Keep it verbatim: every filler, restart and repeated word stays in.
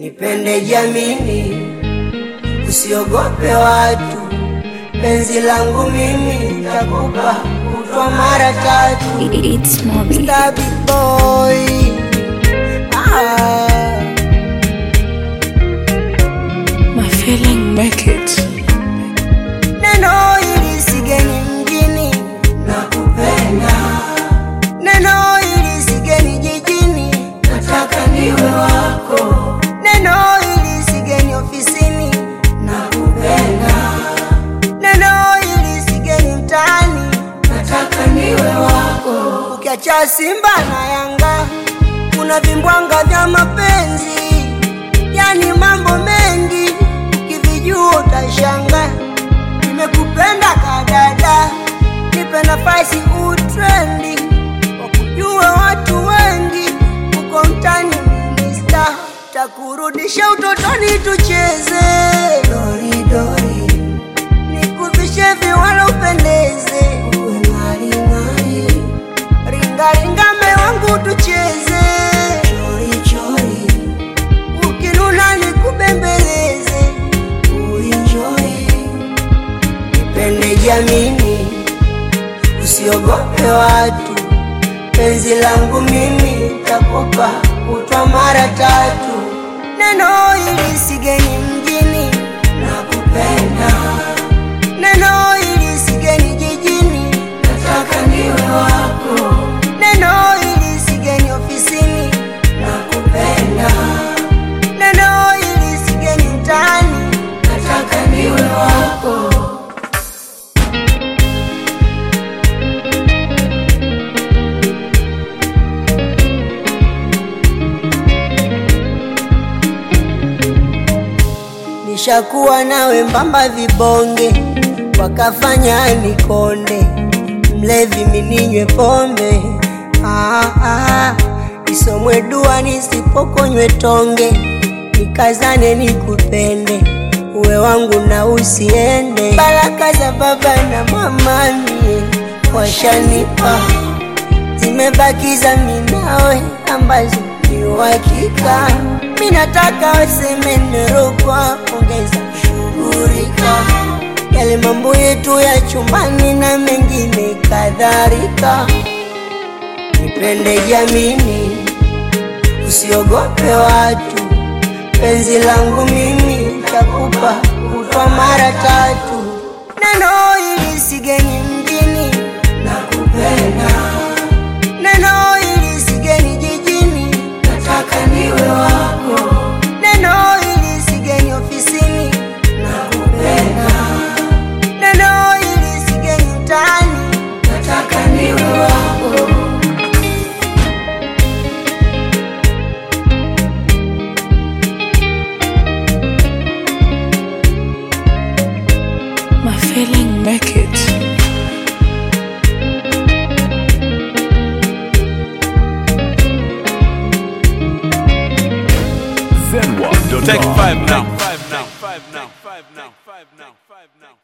Nipende jamini, usiogope watu. Penzi langu mimi nitakupa kutwa mara tatu. It's Moby. Star big boy. Ah. My feeling make it. Neno hili sigeni mjini, nakupenda. Neno hili sigeni jijini, nataka niwe wako. Neno hili sigeni ofisini, nakupenda. Neno hili sigeni mtaani, nataka niwe wako. Ukiacha Simba na Yanga, kuna vimbwanga vya mapenzi, yani mambo mengi, ukivijua utashanga. Nimekupenda kadada, nipe nafasi utrendi, wakujue watu wengi, uko mtani minister. Takurudisha utotoni tucheze dori dori, nikuvishe viwala upendeze, uwe ngari ngari. Ringa ringa me wangu tucheze chori chori, ukinuna nikubembeleze, uenjoy. Nipende jamini, usiogope watu. Penzi langu mimi nitakupa kutwa mara tatu. Neno hili sigeni mjini, nakupenda. Neno hili sigeni jijini, nataka niwe wako. Neno hili sigeni ofisini, nakupenda. Neno hili sigeni mtaani, nataka niwe wako. Nishakuwa nawe mbamba vibonge, wakafanya nikonde. Mlevi mininywe pombe, ah, ah. Isomwe dua nisipokonywe tonge. Nikazane nikupende, uwe wangu na usiende. Baraka za baba na mama mie washanipa, zimebakiza minawe ambazo ni uhakika. Minataka waseme nerokwa, ongeza shughulika. Yale mambo yetu ya chumbani na mengine kadhalika. Nipende jamini, usiogope watu. Penzi langu mimi nitakupa kutwa mara tatu. Neno hili sigeni mjini, nakupenda. Neno hili sigeni jijini, nataka niwe wako. Neno hili sigeni ofisini, nakupenda. Neno hili sigeni mtaani, nataka niwe wako. My feeling make it. Zenwa dot com. Take five now.